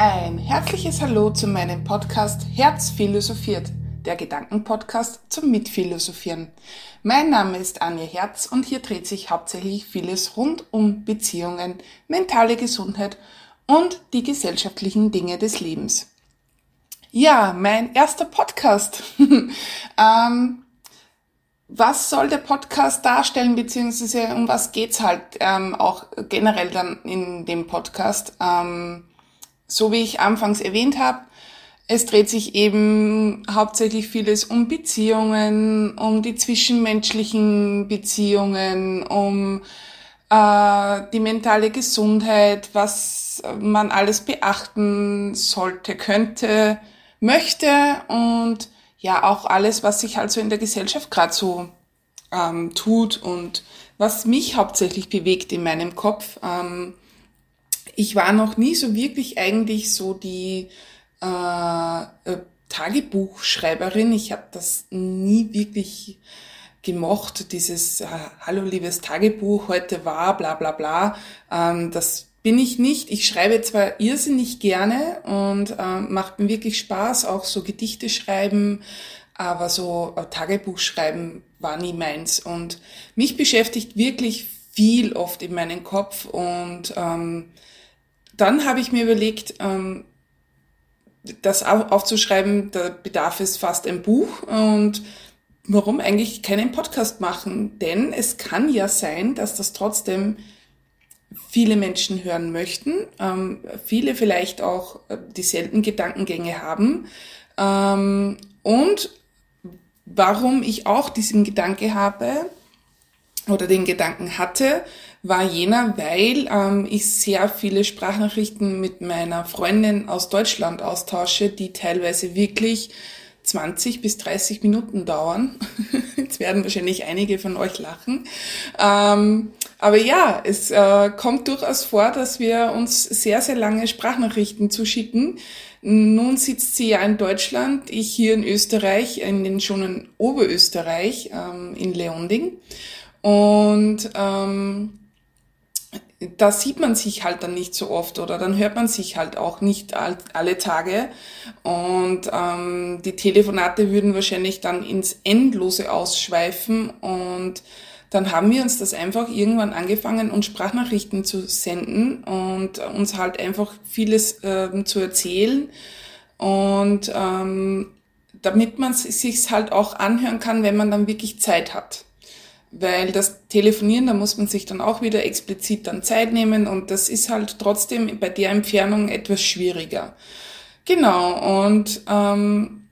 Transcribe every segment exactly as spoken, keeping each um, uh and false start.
Ein herzliches Hallo zu meinem Podcast Herz philosophiert, der Gedankenpodcast zum Mitphilosophieren. Mein Name ist Anja Herz und hier dreht sich hauptsächlich vieles rund um Beziehungen, mentale Gesundheit und die gesellschaftlichen Dinge des Lebens. Ja, mein erster Podcast. ähm, was soll der Podcast darstellen, beziehungsweise um was geht's halt ähm, auch generell dann in dem Podcast? Ähm, so wie ich anfangs erwähnt habe, es dreht sich eben hauptsächlich vieles um Beziehungen, um die zwischenmenschlichen Beziehungen, um äh, die mentale Gesundheit, was man alles beachten sollte, könnte, möchte und ja auch alles, was sich halt so in der Gesellschaft gerade so ähm, tut und was mich hauptsächlich bewegt in meinem Kopf. Ähm, ich war noch nie so wirklich eigentlich so die äh, äh, Tagebuchschreiberin. Ich habe das nie wirklich gemocht, dieses äh, Hallo liebes Tagebuch, heute war bla bla bla. Ähm, das bin ich nicht. Ich schreibe zwar irrsinnig gerne und äh, macht mir wirklich Spaß, auch so Gedichte schreiben, aber so äh, Tagebuch schreiben war nie meins. Und mich beschäftigt wirklich viel oft in meinem Kopf und ähm, dann habe ich mir überlegt, ähm, das aufzuschreiben, da bedarf es fast ein Buch und warum eigentlich keinen Podcast machen? Denn es kann ja sein, dass das trotzdem viele Menschen hören möchten, ähm, viele vielleicht auch dieselben Gedankengänge haben. Ähm, und warum ich auch diesen Gedanke habe oder den Gedanken hatte, war jener, weil ähm, ich sehr viele Sprachnachrichten mit meiner Freundin aus Deutschland austausche, die teilweise wirklich zwanzig bis dreißig Minuten dauern. Jetzt werden wahrscheinlich einige von euch lachen. Ähm, aber ja, es äh, kommt durchaus vor, dass wir uns sehr, sehr lange Sprachnachrichten zuschicken. Nun sitzt sie ja in Deutschland, ich hier in Österreich, in den schönen Oberösterreich, ähm, in Leonding. Und ähm, da sieht man sich halt dann nicht so oft oder dann hört man sich halt auch nicht all, alle Tage und ähm, die Telefonate würden wahrscheinlich dann ins Endlose ausschweifen und dann haben wir uns das einfach irgendwann angefangen, uns Sprachnachrichten zu senden und uns halt einfach vieles äh, zu erzählen und ähm, damit man es sich halt auch anhören kann, wenn man dann wirklich Zeit hat. Weil das Telefonieren, da muss man sich dann auch wieder explizit dann Zeit nehmen und das ist halt trotzdem bei der Entfernung etwas schwieriger. Genau, und ähm,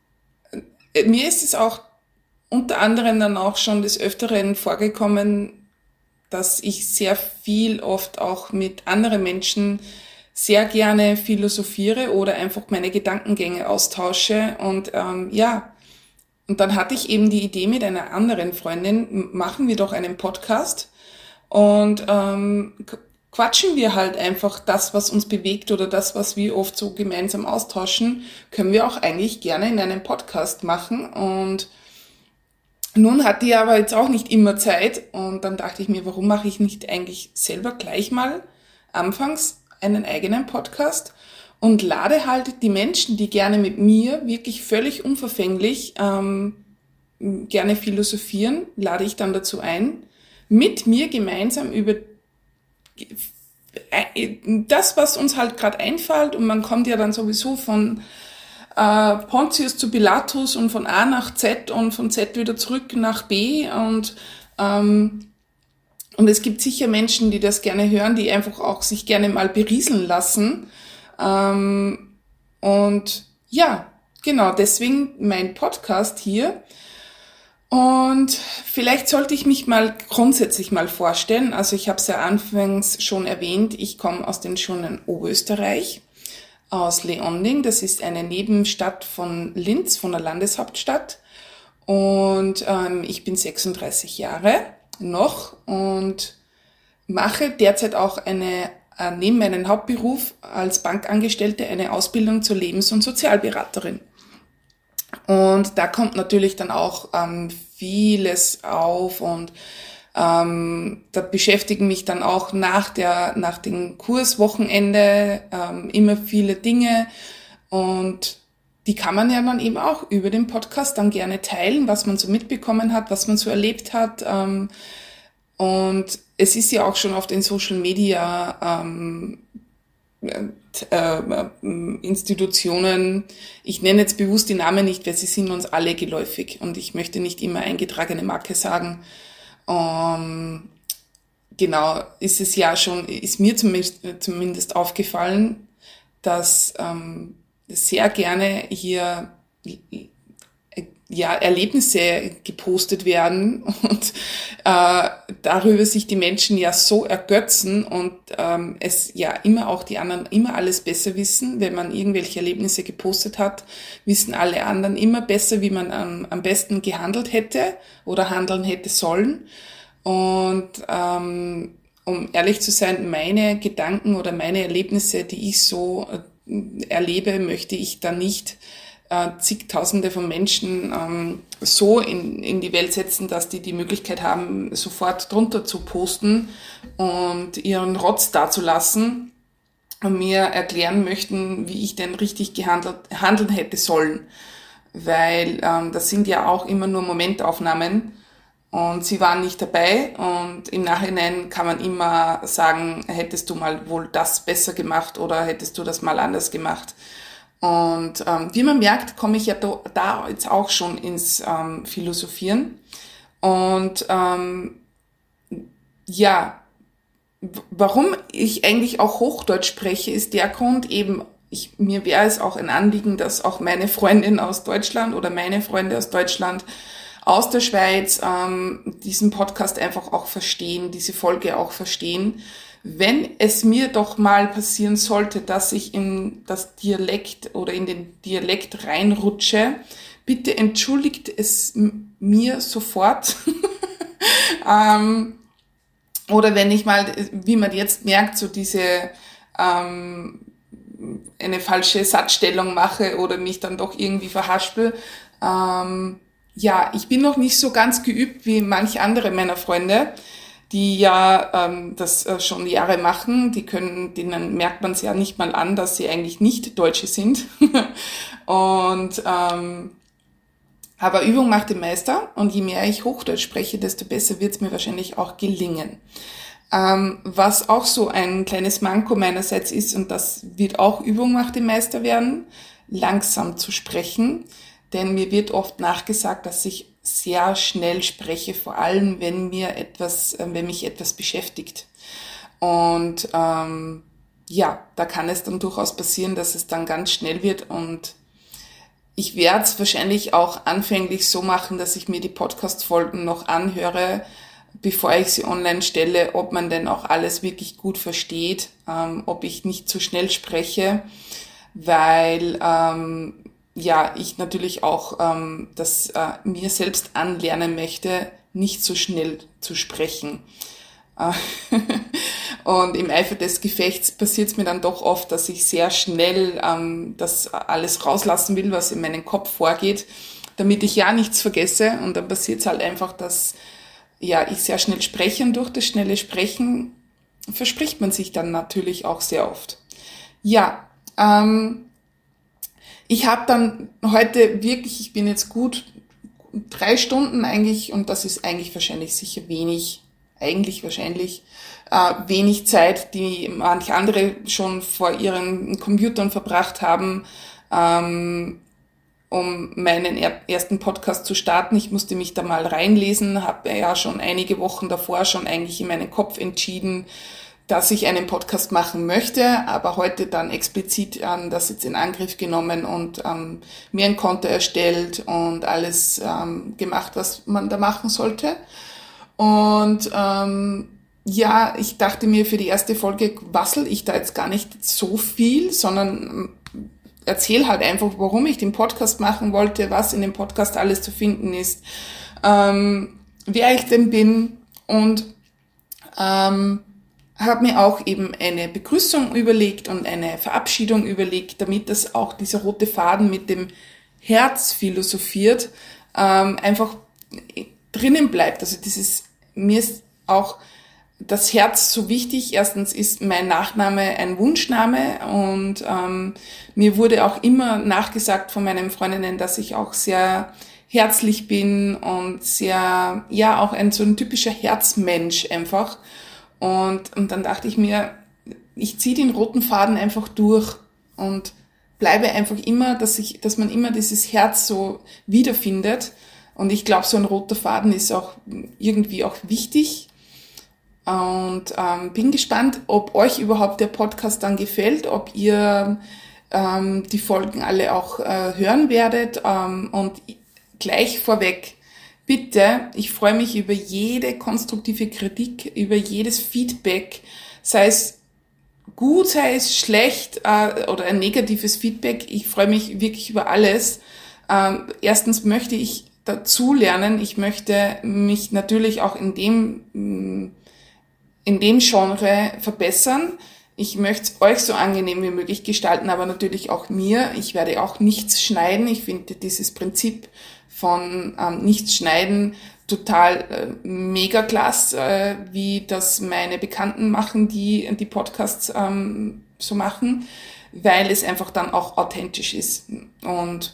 mir ist es auch unter anderem dann auch schon des Öfteren vorgekommen, dass ich sehr viel oft auch mit anderen Menschen sehr gerne philosophiere oder einfach meine Gedankengänge austausche und ähm, ja, und dann hatte ich eben die Idee mit einer anderen Freundin, machen wir doch einen Podcast und ähm, quatschen wir halt einfach das, was uns bewegt oder das, was wir oft so gemeinsam austauschen, können wir auch eigentlich gerne in einem Podcast machen. Und nun hat die aber jetzt auch nicht immer Zeit und dann dachte ich mir, warum mache ich nicht eigentlich selber gleich mal anfangs einen eigenen Podcast? Und lade halt die Menschen, die gerne mit mir wirklich völlig unverfänglich ähm, gerne philosophieren, lade ich dann dazu ein, mit mir gemeinsam über das, was uns halt gerade einfällt, und man kommt ja dann sowieso von äh, Pontius zu Pilatus und von A nach Z und von Z wieder zurück nach B und ähm, und es gibt sicher Menschen, die das gerne hören, die einfach auch sich gerne mal berieseln lassen. Ähm, und ja, genau, deswegen mein Podcast hier. Und vielleicht sollte ich mich mal grundsätzlich mal vorstellen. Also ich habe es ja anfangs schon erwähnt, ich komme aus dem schönen Oberösterreich, aus Leonding. Das ist eine Nebenstadt von Linz, von der Landeshauptstadt. Und ähm, ich bin sechsunddreißig Jahre noch und mache derzeit auch eine neben meinem Hauptberuf als Bankangestellte eine Ausbildung zur Lebens- und Sozialberaterin. Und da kommt natürlich dann auch ähm, vieles auf und Ähm, da beschäftigen mich dann auch nach der, nach dem Kurswochenende ähm, immer viele Dinge, und die kann man ja dann eben auch über den Podcast dann gerne teilen, was man so mitbekommen hat, was man so erlebt hat. Ähm, und es ist ja auch schon auf den Social Media ähm, äh, Institutionen, ich nenne jetzt bewusst die Namen nicht, weil sie sind uns alle geläufig und ich möchte nicht immer eingetragene Marke sagen. Ähm, genau, ist es ja schon, ist mir zumindest, zumindest aufgefallen, dass ähm, sehr gerne hier ja Erlebnisse gepostet werden und äh, darüber sich die Menschen ja so ergötzen und ähm, es ja immer auch die anderen immer alles besser wissen. Wenn man irgendwelche Erlebnisse gepostet hat, wissen alle anderen immer besser, wie man am, am besten gehandelt hätte oder handeln hätte sollen. Und ähm, um ehrlich zu sein, meine Gedanken oder meine Erlebnisse, die ich so äh, erlebe, möchte ich da nicht äh, zigtausende von Menschen ähm, so in, in die Welt setzen, dass die die Möglichkeit haben, sofort drunter zu posten und ihren Rotz dazulassen und mir erklären möchten, wie ich denn richtig gehandelt handeln hätte sollen. Weil ähm, das sind ja auch immer nur Momentaufnahmen. Und sie waren nicht dabei, und im Nachhinein kann man immer sagen, hättest du mal wohl das besser gemacht oder hättest du das mal anders gemacht. Und ähm, wie man merkt, komme ich ja da, da jetzt auch schon ins ähm, Philosophieren. Und ähm, ja, w- warum ich eigentlich auch Hochdeutsch spreche, ist der Grund eben, ich, mir wäre es auch ein Anliegen, dass auch meine Freundin aus Deutschland oder meine Freunde aus Deutschland aus der Schweiz ähm, diesen Podcast einfach auch verstehen, diese Folge auch verstehen. Wenn es mir doch mal passieren sollte, dass ich in das Dialekt oder in den Dialekt reinrutsche, bitte entschuldigt es m- mir sofort. ähm, oder wenn ich mal, wie man jetzt merkt, so diese ähm, eine falsche Satzstellung mache oder mich dann doch irgendwie verhaspel. Ähm, ja, ich bin noch nicht so ganz geübt wie manche andere meiner Freunde, die ja ähm, das äh, schon Jahre machen. Die können, denen merkt man es ja nicht mal an, dass sie eigentlich nicht Deutsche sind. Und ähm, aber Übung macht den Meister, und je mehr ich Hochdeutsch spreche, desto besser wird es mir wahrscheinlich auch gelingen. Ähm, was auch so ein kleines Manko meinerseits ist, und das wird auch Übung macht den Meister werden, langsam zu sprechen. Denn mir wird oft nachgesagt, dass ich sehr schnell spreche, vor allem wenn mir etwas, äh, wenn mich etwas beschäftigt. Und ähm, ja, da kann es dann durchaus passieren, dass es dann ganz schnell wird, und ich werde es wahrscheinlich auch anfänglich so machen, dass ich mir die Podcast-Folgen noch anhöre, bevor ich sie online stelle, ob man denn auch alles wirklich gut versteht, ähm, ob ich nicht zu schnell spreche, weil ähm, ja ich natürlich auch ähm, das äh, mir selbst anlernen möchte, nicht so schnell zu sprechen. Und im Eifer des Gefechts passiert es mir dann doch oft, dass ich sehr schnell ähm, das alles rauslassen will, was in meinem Kopf vorgeht, damit ich ja nichts vergesse. Und dann passiert es halt einfach, dass ja ich sehr schnell spreche, und durch das schnelle Sprechen verspricht man sich dann natürlich auch sehr oft. Ja, ähm, ich habe dann heute wirklich, ich bin jetzt gut drei Stunden eigentlich, und das ist eigentlich wahrscheinlich sicher wenig, eigentlich wahrscheinlich äh, wenig Zeit, die manche andere schon vor ihren Computern verbracht haben, ähm, um meinen er- ersten Podcast zu starten. Ich musste mich da mal reinlesen, habe ja schon einige Wochen davor schon eigentlich in meinen Kopf entschieden, dass ich einen Podcast machen möchte, aber heute dann explizit ähm, das jetzt in Angriff genommen und ähm, mir ein Konto erstellt und alles ähm, gemacht, was man da machen sollte. Und ähm, ja, ich dachte mir, für die erste Folge wassel ich da jetzt gar nicht so viel, sondern erzähle halt einfach, warum ich den Podcast machen wollte, was in dem Podcast alles zu finden ist, ähm, wer ich denn bin, und ähm, habe mir auch eben eine Begrüßung überlegt und eine Verabschiedung überlegt, damit das auch dieser rote Faden mit dem Herz philosophiert, ähm, einfach drinnen bleibt. Also dieses, mir ist auch das Herz so wichtig. Erstens ist mein Nachname ein Wunschname und ähm, mir wurde auch immer nachgesagt von meinen Freundinnen, dass ich auch sehr herzlich bin und sehr, ja, auch ein so ein typischer Herzmensch einfach. Und, und dann dachte ich mir, ich ziehe den roten Faden einfach durch und bleibe einfach immer, dass ich, dass man immer dieses Herz so wiederfindet. Und ich glaube, so ein roter Faden ist auch irgendwie auch wichtig. Und ähm, bin gespannt, ob euch überhaupt der Podcast dann gefällt, ob ihr ähm, die Folgen alle auch äh, hören werdet. Ähm, und gleich vorweg, bitte, ich freue mich über jede konstruktive Kritik, über jedes Feedback, sei es gut, sei es schlecht äh, oder ein negatives Feedback. Ich freue mich wirklich über alles. Ähm, erstens möchte ich dazu lernen. Ich möchte mich natürlich auch in dem in dem Genre verbessern. Ich möchte es euch so angenehm wie möglich gestalten, aber natürlich auch mir. Ich werde auch nichts schneiden. Ich finde dieses Prinzip von ähm, nichts schneiden total äh, mega klasse, äh, wie das meine Bekannten machen, die die Podcasts ähm, so machen, weil es einfach dann auch authentisch ist. Und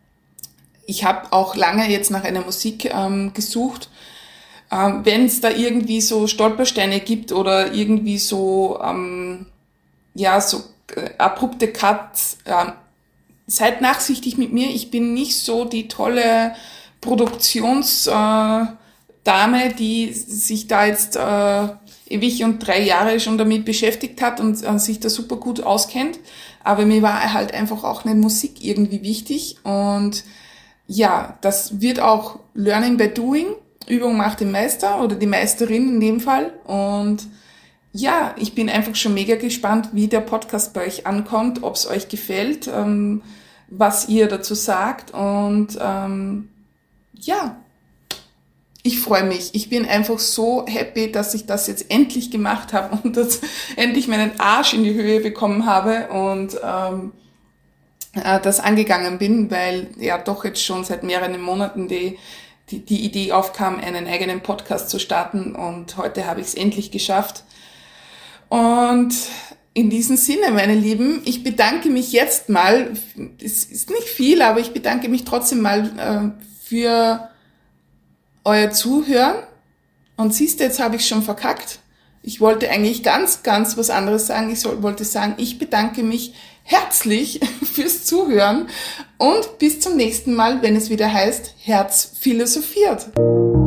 ich habe auch lange jetzt nach einer Musik ähm, gesucht. Ähm, wenn es da irgendwie so Stolpersteine gibt oder irgendwie so, ähm, ja, so äh, abrupte Cuts, äh, seid nachsichtig mit mir. Ich bin nicht so die tolle Produktionsdame, äh, die sich da jetzt äh, ewig und drei Jahre schon damit beschäftigt hat und äh, sich da super gut auskennt. Aber mir war halt einfach auch eine Musik irgendwie wichtig. Und ja, das wird auch Learning by Doing. Übung macht den Meister oder die Meisterin in dem Fall. Und ja, ich bin einfach schon mega gespannt, wie der Podcast bei euch ankommt, ob es euch gefällt, ähm, was ihr dazu sagt. Und ähm, ja, ich freue mich. Ich bin einfach so happy, dass ich das jetzt endlich gemacht habe und dass endlich meinen Arsch in die Höhe bekommen habe und ähm, äh, das angegangen bin, weil ja doch jetzt schon seit mehreren Monaten die Die, die Idee aufkam, einen eigenen Podcast zu starten und heute habe ich es endlich geschafft. Und in diesem Sinne, meine Lieben, ich bedanke mich jetzt mal, es ist nicht viel, aber ich bedanke mich trotzdem mal äh, für euer Zuhören. Und siehst du, jetzt habe ich schon verkackt. Ich wollte eigentlich ganz, ganz was anderes sagen. Ich soll, wollte sagen, ich bedanke mich herzlich fürs Zuhören und bis zum nächsten Mal, wenn es wieder heißt, Herz philosophiert.